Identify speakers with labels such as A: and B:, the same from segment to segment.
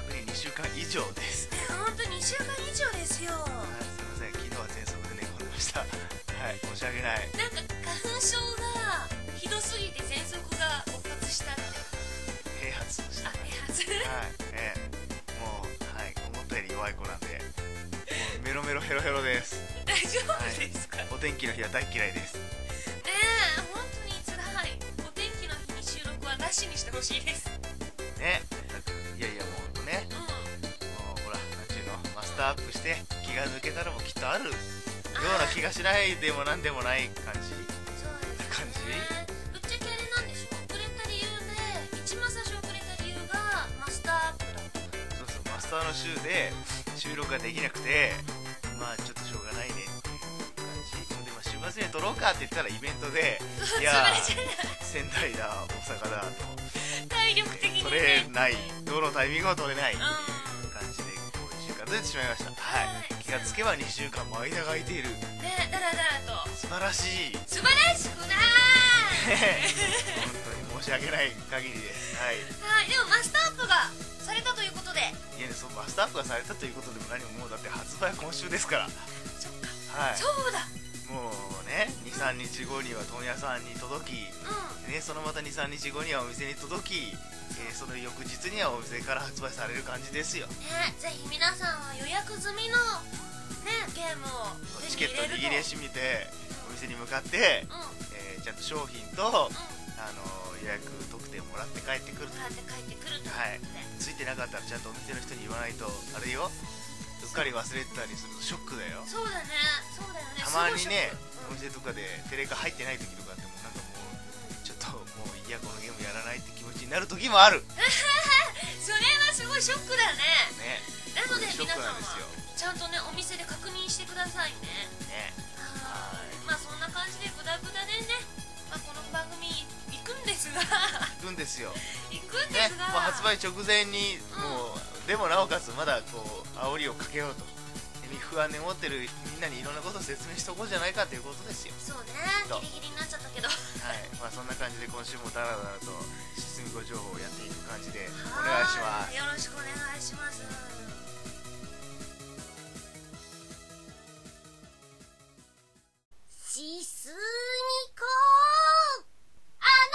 A: に2週間以上です。
B: 本当に2週間以上ですよ。
A: すいません、昨日は喘息で寝込んでました。はい、申し訳ない。
B: なんか花粉症がひどすぎて喘息が勃発したって。
A: 併発した。
B: 併発。
A: はい、もう、はい、思ったより弱い子なんで、もうメロメロヘロヘロです。
B: 大丈夫ですか？
A: お天気の日は大嫌いです。
B: ねえ、本当に辛い。お天気の日に収録はなしにしてほしいです。
A: ね、いやいや、もうほんとね、もうほら、なんちゅうの、マスターアップして気が抜けたらもきっとあるような気がしないでもなんでもない感じ。
B: そうですね。ぶっちゃけあれなんでしょ？遅れた理由で、一番最初遅れた理由がマスターアップだった。
A: そうそう、マスターの週で収録ができなくて、まあちょっとしょうがないねっていう感じで、まあ、週末に撮ろうかって言ったらイベントで、いや仙台だ大阪だと
B: 体力的にね、
A: 撮れない、どのタイミングも撮れないっていう感じで、こう1週間ずれてしまいました。はい、気がつけば2週間も間が空いている。
B: ね、だらだらと
A: 素晴らしい。
B: 素晴らしくない
A: 本当に申し訳ない限りです。はい、
B: はい。でもマスターアップがされたということで、
A: いや、そう、マスターアップがされたということでも何も、もうだって発売は今週ですから。
B: そっか、
A: はい、
B: そうだ。
A: もうね、 2,3 日後には問屋さんに届き、ね、そのまた 2,3 日後にはお店に届き、その翌日にはお店から発売される感じですよ。
B: ね、ぜひ皆さんは予約済みのね、ゲームを
A: チケット握りしめてお店に向かって、ちゃんと商品と、予約特典もらって帰ってくると。
B: もらって帰ってくると。
A: はい、ついてなかったらちゃんとお店の人に言わないとあれよ、うっかり忘れてたりするとショックだよ。
B: そうだね、そうだよね。
A: たまにね、お店とかでテレカ入ってない時とかってもなんかもうちょっともういや、このゲームやらないって気持ちになる時もある。
B: それはすごいショックだね。なので皆さんはちゃんとね、お店で確認してくださいね。はい。まあそんな感じでグダグダでね、まあこの番組行くんですが
A: 行くんですよ。
B: 行くんですが、
A: もう発売直前にもう、でもなおかつまだこう煽りをかけようと、不安に思ってるみんなにいろんなことを説明しておこうじゃないかということですよ。
B: そうね、ギリギリになっちゃったけど、
A: はい、まあそんな感じで今週もダラダラとしすみこ情報をやっていく感じでお願いします。
B: よろしくお願いします。しすみこアナ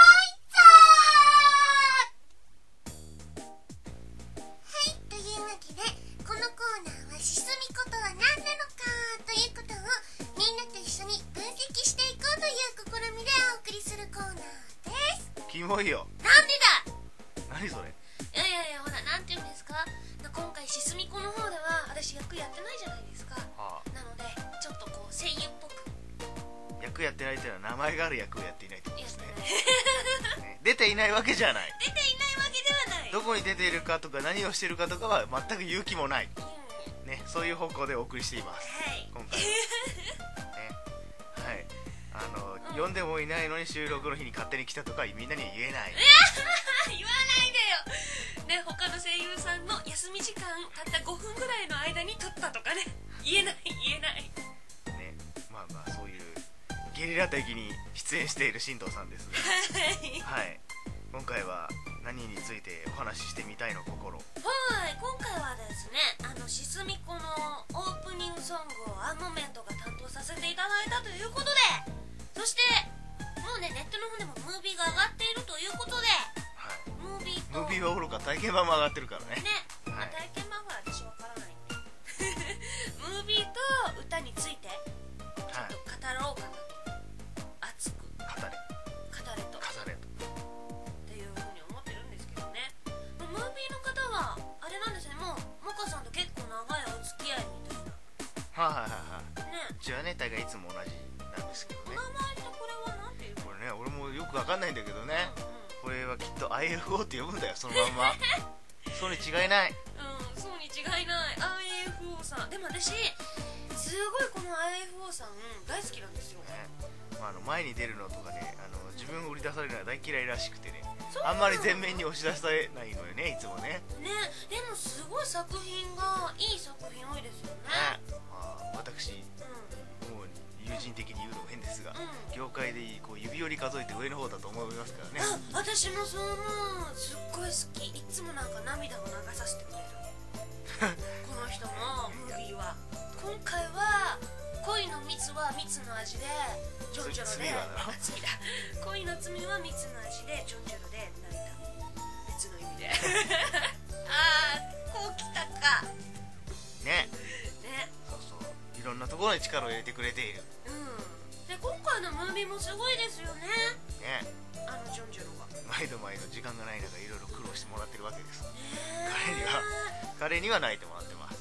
B: ライザー。はい、というわけでこのコーナーはしすみことは何なのかということをみんなと一緒に分析していこうという試みでお送りするコーナーです。
A: キモいよ。
B: なんでだ。
A: 何それ。
B: いやいやいや、ほら、なんていうんですか、今回しすみこの方では私役やってないじゃないですか。なのでちょっとこう声優っぽく。
A: 役やってないというのは名前がある役をやっていないってことですね。出ていないわけじゃない。
B: 出ていないわけではない。
A: どこに出ているかとか何をしているかとかは全く言う気もない、ね、そういう方向でお送りしています、
B: はい、
A: 今回、ね、はい、呼んでもいないのに収録の日に勝手に来たとかみんなには言えない
B: 言わないでよ、ね、他の声優さんの休み時間たった5分ぐらいの間に撮ったとかね、言えない
A: ね、まあまあそういうゲリラ的に出演している進藤さんですがはい、今回は何についてお話ししてみたいの心。はい、
B: 今回はですね、しすみこのオープニングソングをアンモメントが担当させていただいたということで、そしてもうね、ネットの方でもムービーが上がっているということで、はい、ムービーはおろか体験版も上がってるからね。はい、体験版は私わからないんでムービーと歌についてちょっと語ろうかなと、熱く語れとっていうふうに思ってるんですけどね。ムービーの方はあれなんですね、もうモカさんと結構長いお付き合いみたいな。はいはいはいはい、ね、うちはね、大概いつも同じなんですけどね。お名前とこれは何ていうの？これね、俺もよくわかんないんだけどね、これはきっと IFO って呼ぶんだよ、そのまんまそうに違いない。そうに違いない。 IFO さんでも私すごいこの IFO さん大好きなんですよね。まあ、前に出るのとかね、自分を売り出されるのは大嫌いらしくてね、あんまり前面に押し出されないのよね、いつもね。でもすごい作品がいい作品多いですよね。私、もう友人的に言うのも変ですが、業界でこう指折り数えて上の方だと思いますからね。私もそう思う。すっごい好き。いつもなんか涙を流させてく味でジョンジョロで罪だ、恋の罪は蜜の味でジョンジョロで泣いた、別の意味であーこうきたか
A: ね。
B: ね、
A: そうそう、いろんなところに力を入れてくれている。
B: で今回のムービーもすごいですよね。
A: ね、
B: ジョンジョロが
A: 毎度毎度時間がない中いろいろ苦労してもらってるわけです。彼には泣いてもらってます。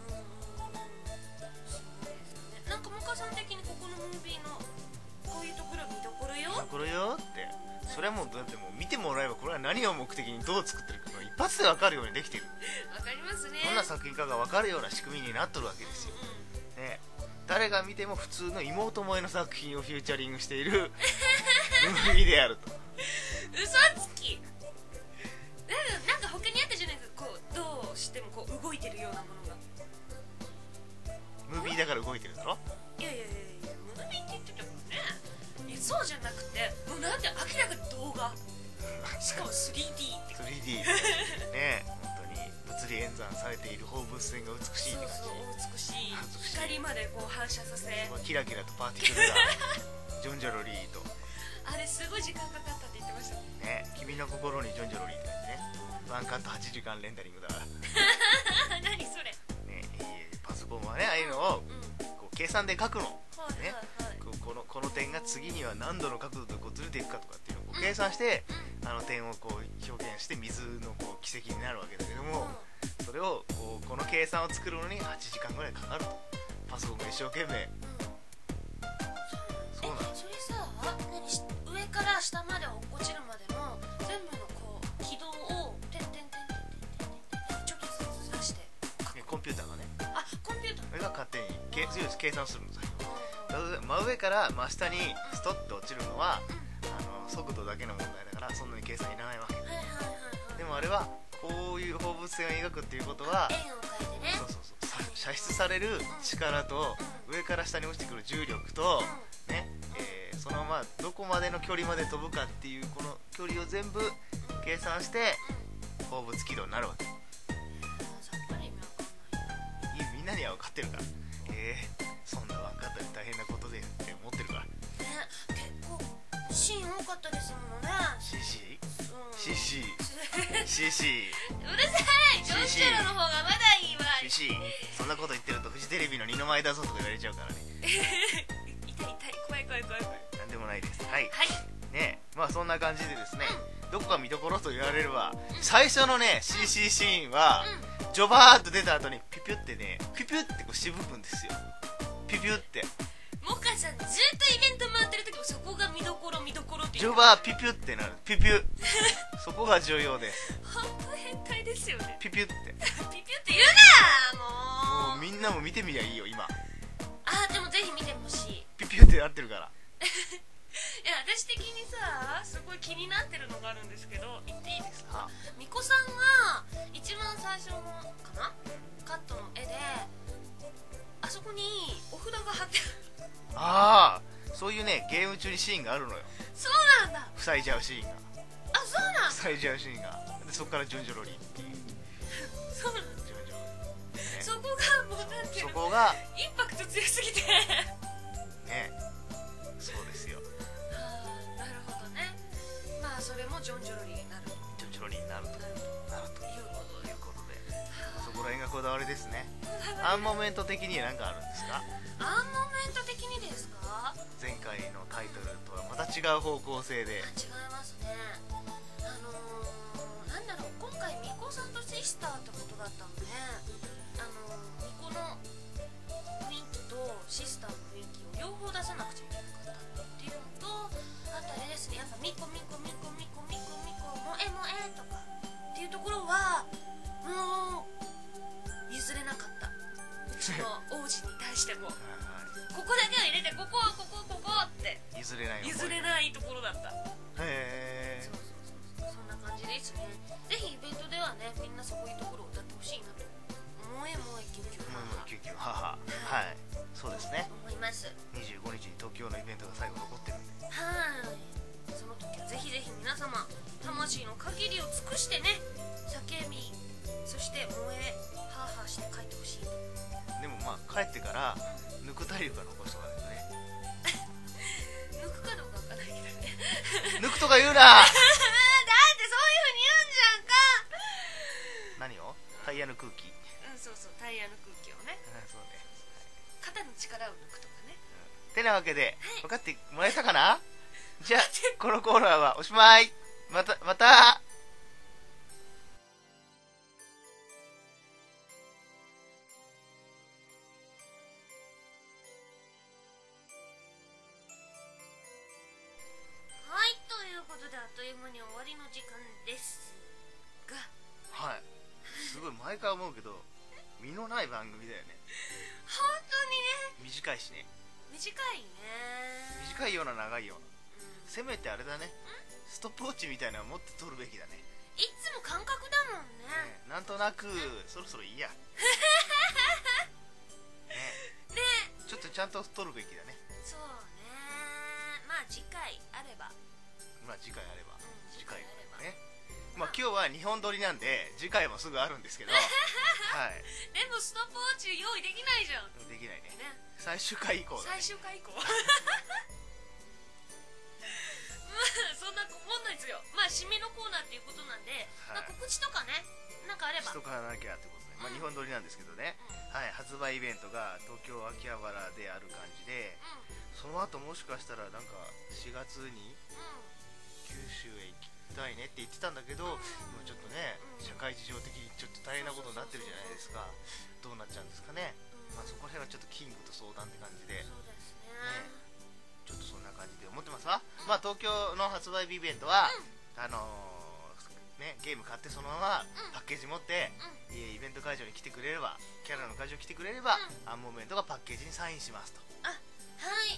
B: なんかモカさん的にここのムービーのこういうところ見どころよ、
A: 見どころよって、それはもうだってもう見てもらえばこれは何を目的にどう作ってるか一発で分かるようにできてる。
B: わかりますね。
A: どんな作品かが分かるような仕組みになっとるわけですよ、ね。誰が見ても普通の妹萌えの作品をフューチャリングしているムービーであると。
B: 嘘つき。なんか他にあったじゃないですか、こうどうしてもこう動いてるようなものが。
A: ムービーだから動いてるだろ。
B: いやムービーって言ってたからね。そうじゃなくて、もうなんて明らかに動画しかも 3D って
A: 3D ね、本当に物理演算されている放物線が美しいって感じ。
B: そう美しい光までこう反射させ、
A: キラキラとパーティクルがジョンジョロリーと
B: あれすごい時間かかったって言ってました
A: ね。君の心にジョンジョロリーってね、ワンカット8時間レンダリングだから
B: 何それ
A: ね。パソコンはね、ああいうのをこう計算で書くの、ね、この点が次には何度の角度でこうずれていくかとかっていうのをこう計算して、あの点をこう表現して水のこう軌跡になるわけだけども、それをこの計算を作るのに8時間ぐらいかかると。パソコンが一生懸命、そうなの。
B: それさ、上から下まで落っこちるまでの全部のこう軌道を点ちょっとずつずらして、
A: コンピューターがね、
B: コンピューター
A: それが勝手に計算するのさ。真上から真下にストッと落ちるのは、速度だけの問題だからそんなに計算いらないわけ。でもあれはこういう放物線を描くっていうことは、
B: 円を描いてね、
A: そう射出される力と上から下に落ちてくる重力と、ね、そのどこまでの距離まで飛ぶかっていうこの距離を全部計算して放物軌道になるわけ。
B: さっぱり意味わかんない。
A: みんなには分かってるから、そんな分かったら大変なことでって思ってるからね。
B: 結構シーン多かったですものね。
A: CC
B: うるさい、ジョンジョロの方がまだいいわ。
A: そんなこと言ってるとフジテレビの二の舞だぞとか言われちゃうからね
B: 痛い怖い
A: なんでもないです。はいね。そんな感じでですね、どこが見どころと言われれば、最初のね CC シーンはジョバーっと出た後にピュピュってね、ピュピュってこうしぶくんですよ。ピュピュって
B: モカさんずっとイベント回ってる時もそこが見どころって
A: ジョバーピュピュってなる。ピュピュそこが重要です。
B: 本当変態ですよね。
A: ピュピュって
B: ピピュって言うな。
A: もうみんなも見てみりゃいいよ今。
B: でもぜひ見てほしい。
A: ピュピュってなってるから
B: いや私的にさ、すごい気になってるのがあるんですけど、言っていいですか。みこさんが一番最初のかなカットの絵で、あそこにお札が貼って
A: ある。そういうねゲーム中にシーンがあるのよ。
B: そうなんだ。
A: 塞いじゃうシーンが。
B: そうなんだ。
A: 塞いじゃうシーンが。でそこからジョンジョロリーっていう。
B: そうなんだ。
A: ジョンジョロリー、ね、
B: そこがもうなんていうの、
A: そこが
B: インパクト強すぎて
A: ね、そうですよ。
B: なるほどね。それもジョンジョロリーになる。
A: ジョンジョロリーになるということで、そこら辺がこだわりですね。アンモメント的には何かあるんですか。
B: アンモメント的にですか。
A: 前回のタイトルとはまた違う方向性で。
B: 違いますね。なんだろう、今回ミコさんとシスターってことだったので、ミコの雰囲気とシスターの雰囲気を両方出さなくちゃいけなかったっていうのと、あとあれですね、やっぱミコ萌えとかっていうところはもう譲れなかった。うちの王子に対してもここだけは入れて、ここって譲れないところだった。
A: へえ。
B: そんな感じですね。ぜひイベントではね、みんなそういうところを歌ってほしいなと。萌えキュンキュン
A: はい、そうですね。
B: 思います。
A: 25日に東京のイベントが最後残ってるんで、
B: その時はぜひぜひ皆様魂の限りを尽くしてね、叫び、そして萌えハーハーして帰ってほしい。
A: でも帰ってから抜く体力が残しとかないとねとか言うな
B: だってそういう風に言うんじゃんか。
A: 何を？タイヤの空気。
B: そうそう、タイヤの空気をね、
A: そうね。
B: 肩の力を抜くとかね。
A: てなわけで、分かってもらえたかな？じゃあこのコーナーはおしまい。また
B: はい、ということであっという間に終わりの時間ですが、
A: はい、すごい毎回思うけど身のない番組だよね。
B: 本当にね、
A: 短いしね。
B: 短いね。
A: 短いような長いような、せめてあれだね、ストップウォッチみたいなの持って撮るべきだね。
B: いつも感覚だもんね。
A: なんとなくそろそろいいやね、ちょっとちゃんと撮るべきだね。
B: そうね。まあ次回あれば、
A: 次回あれば、
B: 次回あれば
A: ね。今日は2本撮りなんで次回もすぐあるんですけどはい、
B: でもストップウォッチ用意できないじゃん。
A: できないね。最終回以降だね。
B: 最終回以降そんなもんなんですよ。締めのコーナーっていうことなんで、告知とかね、なんかあればし
A: とかなきゃってことで、2本撮りなんですけどね、発売イベントが東京秋葉原である感じで、その後もしかしたらなんか4月に九州へ行きたいねって言ってたんだけど、今ちょっとね、社会事情的にちょっと大変なことになってるじゃないですか。どうなっちゃうんですかね。そこら辺はちょっとキングと相談って感じで、
B: そうですね、
A: ちょっとそんな感じで思ってますわ。東京の発売日イベントは、ゲーム買ってそのままパッケージ持って、イベント会場に来てくれれば、キャラの会場に来てくれれば、アンモーメントがパッケージにサインしますと。
B: はい、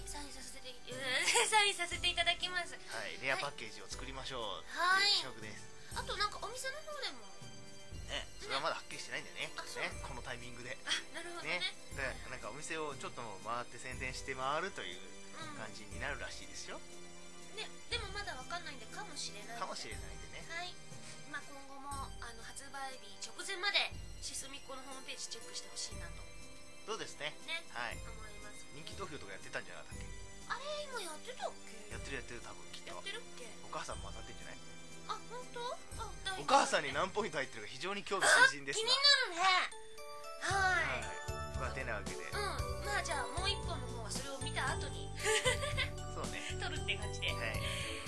B: サインさせていただきます。
A: はい、レアパッケージを作りましょう。
B: はい、
A: 企画です。
B: あとなんかお店の方でも
A: ね、それはまだはっきりしてないんだよね、このタイミングで。
B: なるほどね。
A: なんかお店をちょっと回って宣伝して回るという感じになるらしいですよ。
B: でもまだわかんないんで、かもしれない
A: かもしれないんでね。
B: はい、今後も発売日直前までシスミッコのホームページチェックしてほしいなと。
A: そうですね。はい。
B: 思います。
A: 人気投票とかやってたんじゃなかったっけ？
B: あれ今やってたっけ？
A: やってる多分きっと。
B: やってるっけ？
A: お母さんも当たってんじゃない？
B: あ、本当？
A: お母さんに何ポイント入ってるか非常に興味津々ですが。
B: 気になるね。はい。
A: てなわけで。
B: じゃあもう一本の方はそれを見た後に
A: そうね。
B: 撮るって感じで。
A: はい。